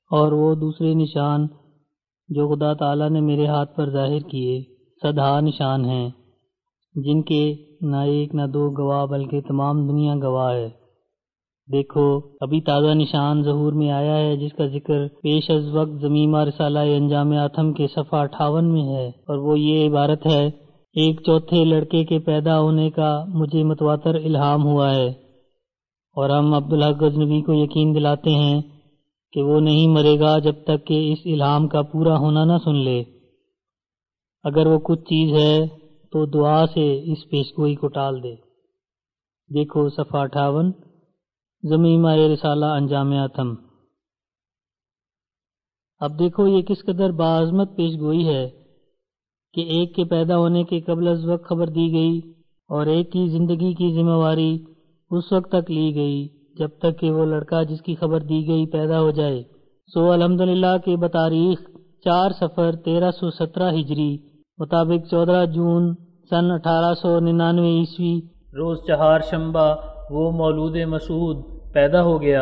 اور وہ دوسرے نشان جو خدا تعالیٰ نے میرے ہاتھ پر ظاہر کیے 100 نشان ہیں، جن کے نہ ایک نہ دو گواہ بلکہ تمام دنیا گواہ ہے۔ دیکھو ابھی تازہ نشان ظہور میں آیا ہے، جس کا ذکر پیش از وقت ضمیمہ رسالہ انجام آتم کے صفحہ 58 میں ہے، اور وہ یہ عبارت ہے: ایک چوتھے لڑکے کے پیدا ہونے کا مجھے متواتر الہام ہوا ہے، اور ہم عبدالحق غزنوی کو یقین دلاتے ہیں کہ وہ نہیں مرے گا جب تک کہ اس الہام کا پورا ہونا نہ سن لے۔ اگر وہ کچھ چیز ہے تو دعا سے اس پیشگوئی کو ٹال دے۔ دیکھو صفحہ 58، ضمیمہ رسالہ انجام آتم۔ اب دیکھو یہ کس قدر باعظمت پیشگوئی ہے کہ ایک کے پیدا ہونے کے قبل از وقت خبر دی گئی، اور ایک کی زندگی کی ذمہ واری اس وقت تک لی گئی جب تک کہ وہ لڑکا جس کی خبر دی گئی پیدا ہو جائے۔ سو الحمدللہ کہ بتاریخ 4 صفر 1317 ہجری مطابق 14 جون سن 1899 عیسوی روز چہار شنبہ وہ مولود مسعود پیدا ہو گیا،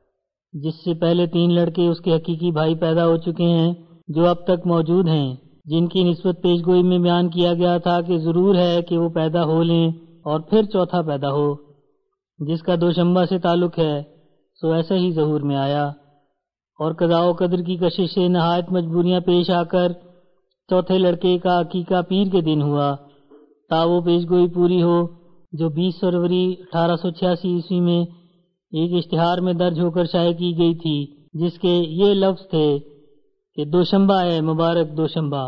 جس سے پہلے 3 لڑکے اس کے حقیقی بھائی پیدا ہو چکے ہیں جو اب تک موجود ہیں، جن کی نسبت پیشگوئی میں بیان کیا گیا تھا کہ ضرور ہے کہ وہ پیدا ہو لیں اور پھر چوتھا پیدا ہو، جس کا دوشنبہ سے تعلق ہے۔ سو ایسا ہی ظہور میں آیا، اور قضاء و قدر کی کشش سے نہایت مجبوریاں پیش آ کر چوتھے لڑکے کا عقیقہ پیر کے دن ہوا، تا وہ پیشگوئی پوری ہو جو 20 فروری 1886 عیسوی میں ایک اشتہار میں درج ہو کر شائع کی گئی تھی، جس کے یہ لفظ تھے کہ دوشنبہ ہے، مبارک دوشنبہ۔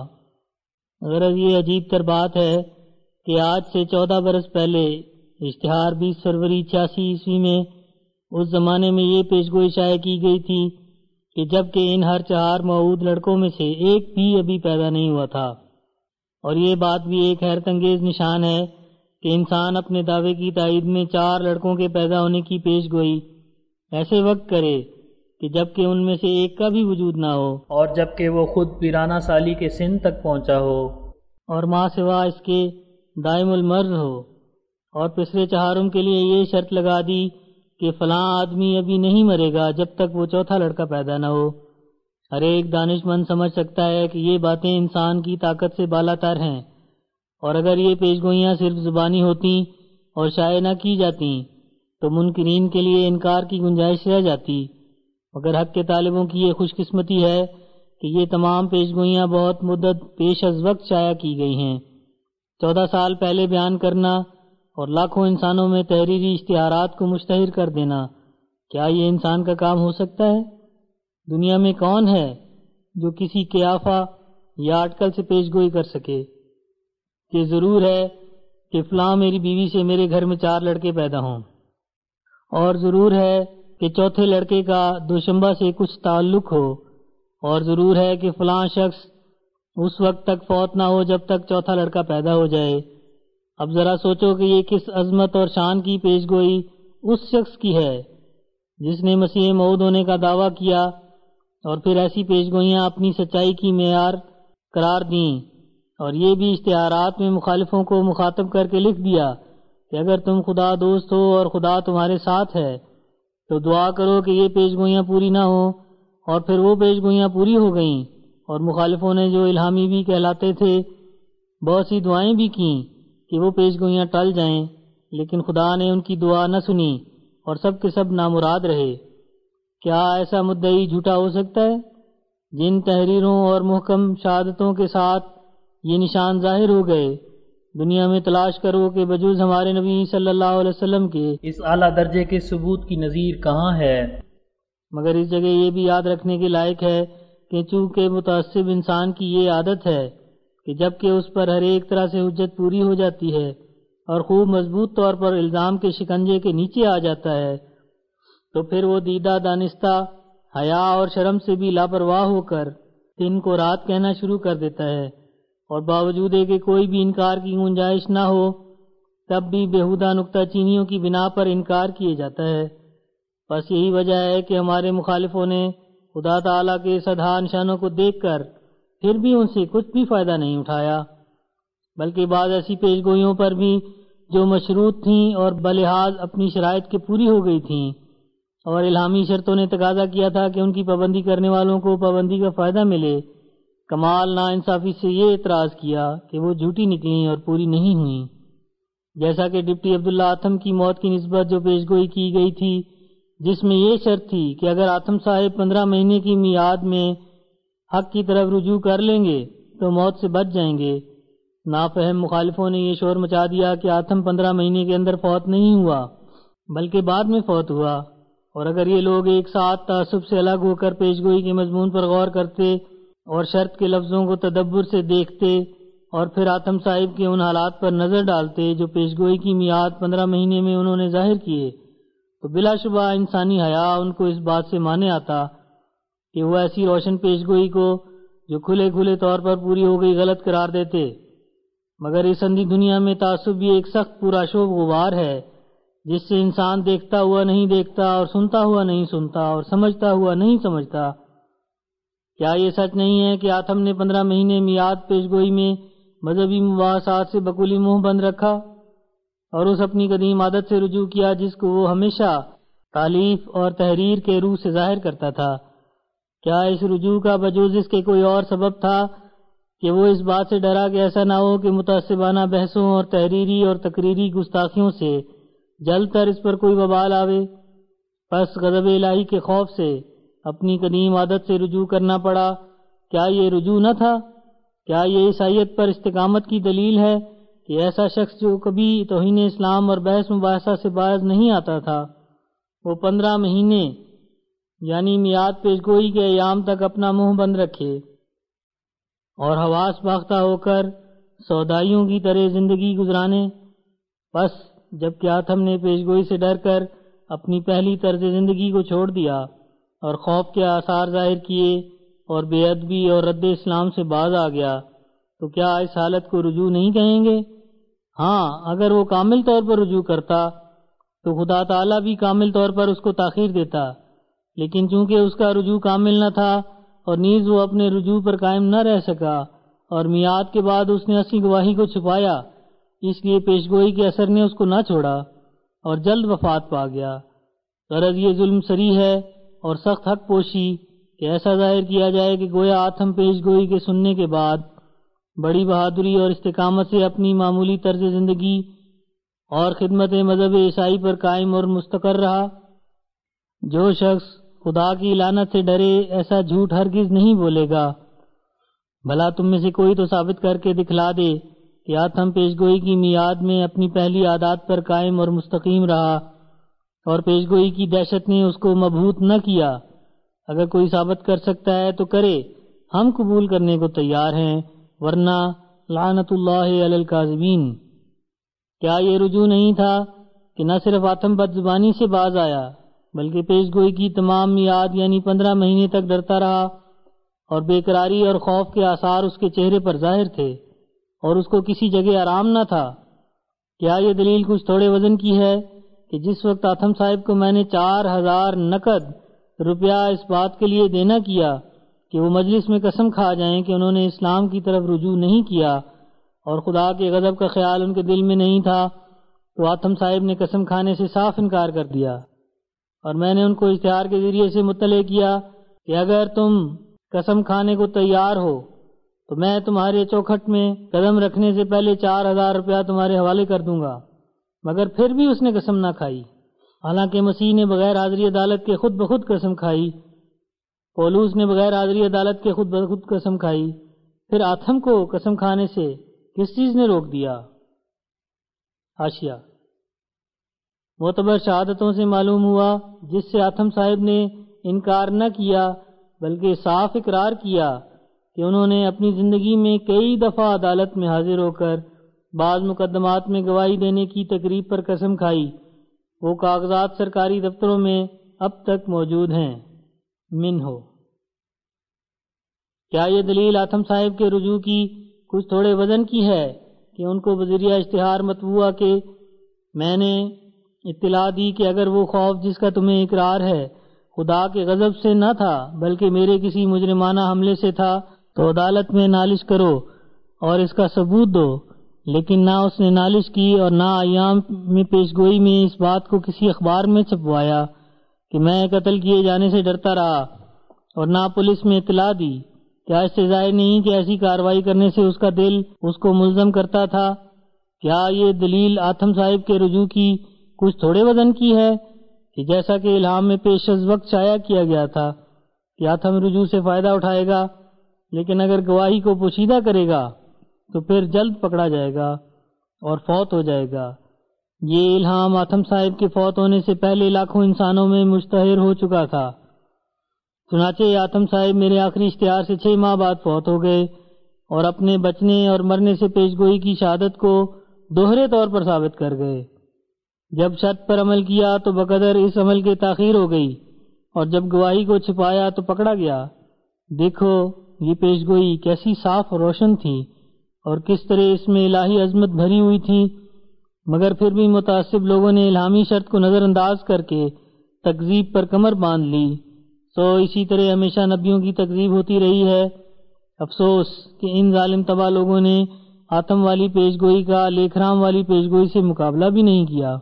غرض یہ عجیب تر بات ہے کہ آج سے 14 برس پہلے اشتہار 20 فروری 86 عیسوی میں اس زمانے میں یہ پیشگوئی شائع کی گئی تھی کہ جب کہ ان ہر 4 موعود لڑکوں میں سے ایک بھی ابھی پیدا نہیں ہوا تھا۔ اور یہ بات بھی ایک حیرت انگیز نشان ہے کہ انسان اپنے دعوے کی تائید میں 4 لڑکوں کے پیدا ہونے کی پیش گوئی ایسے وقت کرے کہ جب کہ ان میں سے ایک کا بھی وجود نہ ہو، اور جب کہ وہ خود پیرانہ سالی کے سن تک پہنچا ہو، اور ماں سوا اس کے دائم المرض ہو، اور پسرے چہارم کے لیے یہ شرط لگا دی کہ فلاں آدمی ابھی نہیں مرے گا جب تک وہ چوتھا لڑکا پیدا نہ ہو۔ ہر ایک دانش مند سمجھ سکتا ہے کہ یہ باتیں انسان کی طاقت سے بالا تر ہیں، اور اگر یہ پیشگوئیاں صرف زبانی ہوتی اور شائع نہ کی جاتی تو منکرین کے لیے انکار کی گنجائش رہ جاتی، مگر حق کے طالبوں کی یہ خوش قسمتی ہے کہ یہ تمام پیشگوئیاں بہت مدت پیش از وقت شائع کی گئی ہیں۔ 14 سال پہلے بیان کرنا اور لاکھوں انسانوں میں تحریری اشتہارات کو مشتہر کر دینا، کیا یہ انسان کا کام ہو سکتا ہے؟ دنیا میں کون ہے جو کسی قیافہ یا اٹکل سے پیشگوئی کر سکے کہ ضرور ہے کہ فلاں میری بیوی سے میرے گھر میں 4 لڑکے پیدا ہوں، اور ضرور ہے کہ چوتھے لڑکے کا دوشنبہ سے کچھ تعلق ہو، اور ضرور ہے کہ فلاں شخص اس وقت تک فوت نہ ہو جب تک چوتھا لڑکا پیدا ہو جائے۔ اب ذرا سوچو کہ یہ کس عظمت اور شان کی پیشگوئی اس شخص کی ہے جس نے مسیح موعود ہونے کا دعویٰ کیا، اور پھر ایسی پیشگوئیاں اپنی سچائی کی معیار قرار دیں، اور یہ بھی اشتہارات میں مخالفوں کو مخاطب کر کے لکھ دیا کہ اگر تم خدا دوست ہو اور خدا تمہارے ساتھ ہے تو دعا کرو کہ یہ پیشگوئیاں پوری نہ ہوں، اور پھر وہ پیشگوئیاں پوری ہو گئیں، اور مخالفوں نے جو الہامی بھی کہلاتے تھے بہت سی دعائیں بھی کیں کہ وہ پیشگوئیاں ٹل جائیں، لیکن خدا نے ان کی دعا نہ سنی اور سب کے سب نامراد رہے۔ کیا ایسا مدعی جھوٹا ہو سکتا ہے؟ جن تحریروں اور محکم شہادتوں کے ساتھ یہ نشان ظاہر ہو گئے، دنیا میں تلاش کرو کہ بجوز ہمارے نبی صلی اللہ علیہ وسلم کے اس اعلیٰ درجے کے ثبوت کی نظیر کہاں ہے؟ مگر اس جگہ یہ بھی یاد رکھنے کے لائق ہے کہ چونکہ متعصب انسان کی یہ عادت ہے کہ جب کہ اس پر ہر ایک طرح سے حجت پوری ہو جاتی ہے اور خوب مضبوط طور پر الزام کے شکنجے کے نیچے آ جاتا ہے، تو پھر وہ دیدہ دانستہ حیا اور شرم سے بھی لاپرواہ ہو کر دن کو رات کہنا شروع کر دیتا ہے، اور باوجود کہ کوئی بھی انکار کی گنجائش نہ ہو تب بھی بیہودہ نکتہ چینیوں کی بنا پر انکار کیے جاتا ہے۔ بس یہی وجہ ہے کہ ہمارے مخالفوں نے خدا تعالیٰ کے 100 نشانوں کو دیکھ کر پھر بھی ان سے کچھ بھی فائدہ نہیں اٹھایا، بلکہ بعض ایسی پیشگوئیوں پر بھی جو مشروط تھیں اور بلحاظ اپنی شرائط کے پوری ہو گئی تھیں، اور الہامی شرطوں نے تقاضا کیا تھا کہ ان کی پابندی کرنے والوں کو پابندی کا فائدہ ملے، کمال ناانصافی سے یہ اعتراض کیا کہ وہ جھوٹی نکلیں اور پوری نہیں ہوئیں، جیسا کہ ڈپٹی عبداللہ آتھم کی موت کی نسبت جو پیش گوئی کی گئی تھی، جس میں یہ شرط تھی کہ اگر آتھم صاحب 15 مہینے کی میعاد میں حق کی طرف رجوع کر لیں گے تو موت سے بچ جائیں گے۔ نافہم مخالفوں نے یہ شور مچا دیا کہ آتھم 15 مہینے کے اندر فوت نہیں ہوا بلکہ بعد میں فوت ہوا، اور اگر یہ لوگ ایک ساتھ تعصب سے الگ ہو کر پیش گوئی کے مضمون پر غور کرتے اور شرط کے لفظوں کو تدبر سے دیکھتے اور پھر آتھم صاحب کے ان حالات پر نظر ڈالتے جو پیش گوئی کی میعاد 15 مہینے میں انہوں نے ظاہر کیے، تو بلا شبہ انسانی حیا ان کو اس بات سے مانے آتا کہ وہ ایسی روشن پیش گوئی کو جو کھلے طور پر پوری ہو گئی غلط قرار دیتے۔ مگر اس اندھی دنیا میں تعصب بھی ایک سخت پرآشوب غبار ہے جس سے انسان دیکھتا ہوا نہیں دیکھتا اور سنتا ہوا نہیں سنتا اور سمجھتا ہوا نہیں سمجھتا۔ کیا یہ سچ نہیں ہے کہ آتھم نے 15 مہینے میعاد پیش گوئی میں مذہبی مباحثات سے بکلی منہ بند رکھا اور اس اپنی قدیم عادت سے رجوع کیا جس کو وہ ہمیشہ تالیف اور تحریر کے روح سے ظاہر کرتا تھا؟ کیا اس رجوع کا بجوز اس کے کوئی اور سبب تھا کہ وہ اس بات سے ڈرا کہ ایسا نہ ہو کہ متعصبانہ بحثوں اور تحریری اور تقریری گستاخیوں سے جلد تر اس پر کوئی وبال آوے؟ پس غضب الہی کے خوف سے اپنی قدیم عادت سے رجوع کرنا پڑا۔ کیا یہ رجوع نہ تھا؟ کیا یہ عیسائیت پر استقامت کی دلیل ہے کہ ایسا شخص جو کبھی توہین اسلام اور بحث مباحثہ سے باز نہیں آتا تھا، وہ 15 مہینے یعنی میعاد پیش گوئی کے ایام تک اپنا منہ بند رکھے اور حواس باختہ ہو کر سودائیوں کی طرح زندگی گزرانے؟ بس جب کہ آتھم نے پیش گوئی سے ڈر کر اپنی پہلی طرز زندگی کو چھوڑ دیا اور خوف کے آثار ظاہر کیے اور بے ادبی اور رد اسلام سے باز آ گیا، تو کیا اس حالت کو رجوع نہیں کہیں گے؟ ہاں، اگر وہ کامل طور پر رجوع کرتا تو خدا تعالیٰ بھی کامل طور پر اس کو تاخیر دیتا، لیکن چونکہ اس کا رجوع کامل نہ تھا اور نیز وہ اپنے رجوع پر قائم نہ رہ سکا اور میعاد کے بعد اس نے اصلی گواہی کو چھپایا، اس لیے پیش گوئی کے اثر نے اس کو نہ چھوڑا اور جلد وفات پا گیا۔ غرض یہ ظلم سری ہے اور سخت حق پوشی کہ ایسا ظاہر کیا جائے کہ گویا آتھم پیش گوئی کے سننے کے بعد بڑی بہادری اور استقامت سے اپنی معمولی طرز زندگی اور خدمت مذہب عیسائی پر قائم اور مستقر رہا۔ جو شخص خدا کی لعنت سے ڈرے ایسا جھوٹ ہرگز نہیں بولے گا۔ بھلا تم میں سے کوئی تو ثابت کر کے دکھلا دے کہ آتھم پیش گوئی کی میعاد میں اپنی پہلی عادات پر قائم اور مستقیم رہا اور پیش گوئی کی دہشت نے اس کو مبہوت نہ کیا۔ اگر کوئی ثابت کر سکتا ہے تو کرے، ہم قبول کرنے کو تیار ہیں، ورنہ لعنت اللہ علی الکاذبین۔ کیا یہ رجوع نہیں تھا کہ نہ صرف آتھم بد زبانی سے باز آیا بلکہ پیش گوئی کی تمام میعاد یعنی 15 مہینے تک ڈرتا رہا اور بے قراری اور خوف کے آثار اس کے چہرے پر ظاہر تھے اور اس کو کسی جگہ آرام نہ تھا؟ کیا یہ دلیل کچھ تھوڑے وزن کی ہے کہ جس وقت آتھم صاحب کو میں نے 4000 نقد روپیہ اس بات کے لیے دینا کیا کہ وہ مجلس میں قسم کھا جائیں کہ انہوں نے اسلام کی طرف رجوع نہیں کیا اور خدا کے غضب کا خیال ان کے دل میں نہیں تھا، تو آتھم صاحب نے قسم کھانے سے صاف انکار کر دیا، اور میں نے ان کو اشتہار کے ذریعے سے مطلع کیا کہ اگر تم قسم کھانے کو تیار ہو تو میں تمہارے چوکھٹ میں قدم رکھنے سے پہلے 4000 روپیہ تمہارے حوالے کر دوں گا۔ مگر پھر بھی اس نے قسم نہ کھائی، حالانکہ مسیح نے بغیر حاضری عدالت کے خود بخود قسم کھائی، پولوس نے بغیر حاضری عدالت کے خود بخود قسم کھائی، پھر آتھم کو قسم کھانے سے کس چیز نے روک دیا؟ حاشیہ: معتبر شہادتوں سے معلوم ہوا جس سے آتھم صاحب نے انکار نہ کیا بلکہ صاف اقرار کیا کہ انہوں نے اپنی زندگی میں کئی دفعہ عدالت میں حاضر ہو کر بعض مقدمات میں گواہی دینے کی تقریب پر قسم کھائی۔ وہ کاغذات سرکاری دفتروں میں اب تک موجود ہیں۔ منہو: کیا یہ دلیل آتھم صاحب کے رجوع کی کچھ تھوڑے وزن کی ہے کہ ان کو بذریعہ اشتہار مطبوعہ کے میں نے اطلاع دی کہ اگر وہ خوف جس کا تمہیں اقرار ہے خدا کے غضب سے نہ تھا بلکہ میرے کسی مجرمانہ حملے سے تھا تو عدالت میں نالش کرو اور اس کا ثبوت دو، لیکن نہ اس نے نالش کی اور نہ ایام میں پیش گوئی میں اس بات کو کسی اخبار میں چھپوایا کہ میں قتل کیے جانے سے ڈرتا رہا اور نہ پولیس میں اطلاع دی۔ کیا اس سے ظاہر نہیں کہ ایسی کارروائی کرنے سے اس کا دل اس کو ملزم کرتا تھا؟ کیا یہ دلیل آتم صاحب کے رجوع کی کچھ تھوڑے وزن کی ہے کہ جیسا کہ الہام میں پیش از وقت شائع کیا گیا تھا کہ آتم رجوع سے فائدہ اٹھائے گا، لیکن اگر گواہی کو پوشیدہ کرے گا تو پھر جلد پکڑا جائے گا اور فوت ہو جائے گا۔ یہ الہام آتم صاحب کے فوت ہونے سے پہلے لاکھوں انسانوں میں مشتہر ہو چکا تھا۔ چنانچہ آتم صاحب میرے آخری اشتہار سے 6 ماہ بعد فوت ہو گئے اور اپنے بچنے اور مرنے سے پیش گوئی کی شہادت کو دوہرے طور پر ثابت کر گئے۔ جب شرط پر عمل کیا تو بقدر اس عمل کے تاخیر ہو گئی، اور جب گواہی کو چھپایا تو پکڑا گیا۔ دیکھو یہ پیش گوئی کیسی صاف اور روشن تھی اور کس طرح اس میں الہی عظمت بھری ہوئی تھی، مگر پھر بھی متعصب لوگوں نے الہامی شرط کو نظر انداز کر کے تکذیب پر کمر باندھ لی۔ سو اسی طرح ہمیشہ نبیوں کی تکذیب ہوتی رہی ہے۔ افسوس کہ ان ظالم تباہ لوگوں نے آتم والی پیش گوئی کا لیکھرام والی پیش گوئی سے مقابلہ بھی نہیں کیا۔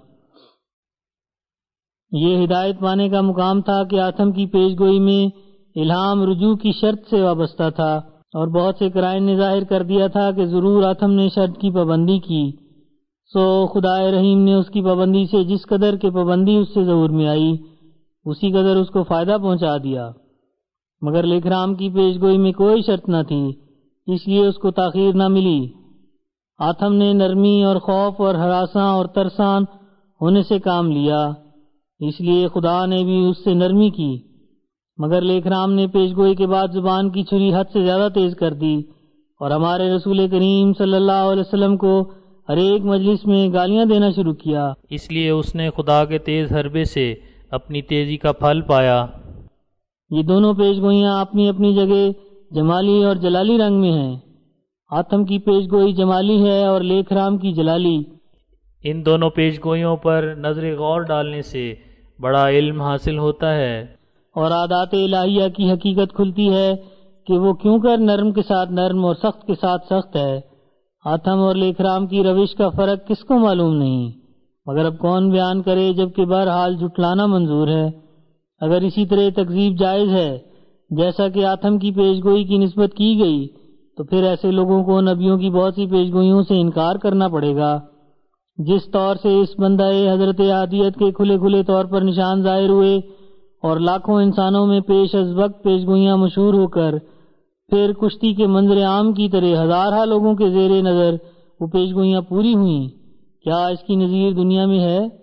یہ ہدایت پانے کا مقام تھا کہ آتم کی پیش گوئی میں الہام رجوع کی شرط سے وابستہ تھا، اور بہت سے قرائن نے ظاہر کر دیا تھا کہ ضرور آتم نے شرط کی پابندی کی۔ سو خدائے رحیم نے اس کی پابندی سے جس قدر کے پابندی اس سے ظہور میں آئی اسی قدر اس کو فائدہ پہنچا دیا، مگر لیکھرام کی پیش گوئی میں کوئی شرط نہ تھی، اس لیے اس کو تاخیر نہ ملی۔ آتم نے نرمی اور خوف اور ہراساں اور ترسان ہونے سے کام لیا، اس لیے خدا نے بھی اس سے نرمی کی، مگر لیکھرام نے پیش گوئی کے بعد زبان کی چھری حد سے زیادہ تیز کر دی اور ہمارے رسول کریم صلی اللہ علیہ وسلم کو ہر ایک مجلس میں گالیاں دینا شروع کیا۔ اس لیے اس نے خدا کے تیز حربے سے اپنی تیزی کا پھل پایا۔ یہ دونوں پیش گوئیاں اپنی اپنی جگہ جمالی اور جلالی رنگ میں ہیں۔ آتم کی پیش گوئی جمالی ہے اور لیکھرام کی جلالی۔ ان دونوں پیش گوئیوں پر نظر غور ڈالنے سے بڑا علم حاصل ہوتا ہے، اور عادات الہیہ کی حقیقت کھلتی ہے کہ وہ کیوں کر نرم کے ساتھ نرم اور سخت کے ساتھ سخت ہے۔ آتم اور لیکھرام کی روش کا فرق کس کو معلوم نہیں، مگر اب کون بیان کرے جبکہ بہرحال جھٹلانا منظور ہے۔ اگر اسی طرح تکذیب جائز ہے جیسا کہ آتم کی پیش گوئی کی نسبت کی گئی، تو پھر ایسے لوگوں کو نبیوں کی بہت سی پیش گوئیوں سے انکار کرنا پڑے گا۔ جس طور سے اس بندہ حضرت عادیت کے کھلے کھلے طور پر نشان ظاہر ہوئے اور لاکھوں انسانوں میں پیش از وقت پیش گوئیاں مشہور ہو کر پھر کشتی کے منظر عام کی طرح ہزارہ لوگوں کے زیر نظر وہ پیش گوئیاں پوری ہوئیں، کیا اس کی نظیر دنیا میں ہے؟